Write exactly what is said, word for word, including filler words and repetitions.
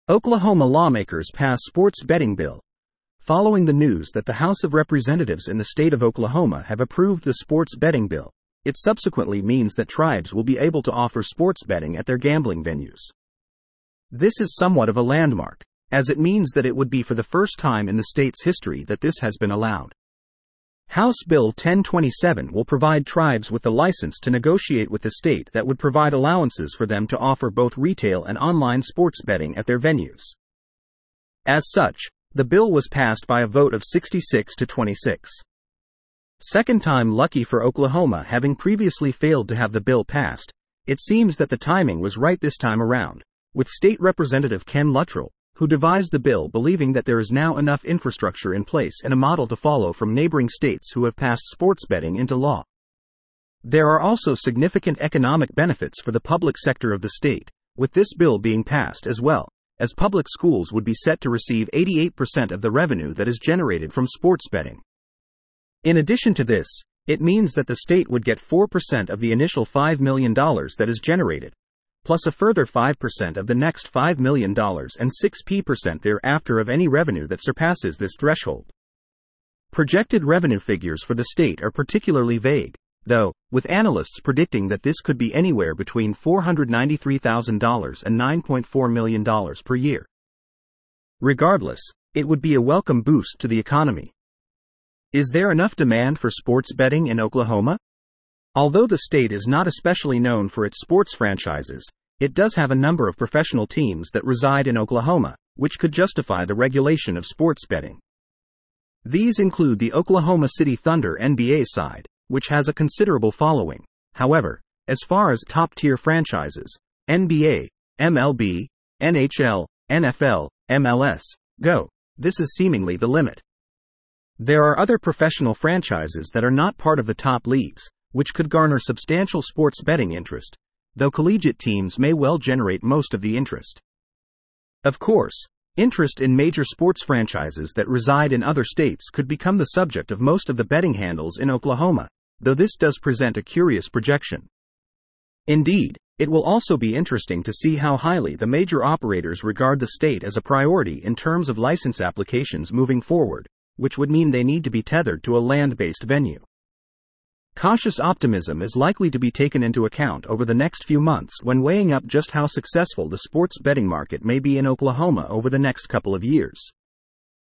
Oklahoma lawmakers pass sports betting bill. Following the news that the House of Representatives in the state of Oklahoma have approved the sports betting bill, it subsequently means that tribes will be able to offer sports betting at their gambling venues. This is somewhat of a landmark, as it means that it would be for the first time in the state's history that this has been allowed. House Bill ten twenty-seven will provide tribes with the license to negotiate with the state that would provide allowances for them to offer both retail and online sports betting at their venues. As such, the bill was passed by a vote of sixty-six to twenty-six. Second time lucky for Oklahoma, having previously failed to have the bill passed. It seems that the timing was right this time around, with State Representative Ken Luttrell, who devised the bill, believing that there is now enough infrastructure in place and a model to follow from neighboring states who have passed sports betting into law. There are also significant economic benefits for the public sector of the state, with this bill being passed, as well as public schools would be set to receive eighty-eight percent of the revenue that is generated from sports betting. In addition to this, it means that the state would get four percent of the initial five million dollars that is generated, plus a further five percent of the next five million dollars and six percent thereafter of any revenue that surpasses this threshold. Projected revenue figures for the state are particularly vague, though, with analysts predicting that this could be anywhere between four hundred ninety-three thousand dollars and nine point four million dollars per year. Regardless, it would be a welcome boost to the economy. Is there enough demand for sports betting in Oklahoma? Although the state is not especially known for its sports franchises, it does have a number of professional teams that reside in Oklahoma, which could justify the regulation of sports betting. These include the Oklahoma City Thunder N B A side, which has a considerable following. However, as far as top-tier franchises, N B A, M L B, N H L, N F L, M L S, go, this is seemingly the limit. There are other professional franchises that are not part of the top leagues, which could garner substantial sports betting interest, though collegiate teams may well generate most of the interest. Of course, interest in major sports franchises that reside in other states could become the subject of most of the betting handles in Oklahoma, though this does present a curious projection. Indeed, it will also be interesting to see how highly the major operators regard the state as a priority in terms of license applications moving forward, which would mean they need to be tethered to a land-based venue. Cautious optimism is likely to be taken into account over the next few months when weighing up just how successful the sports betting market may be in Oklahoma over the next couple of years.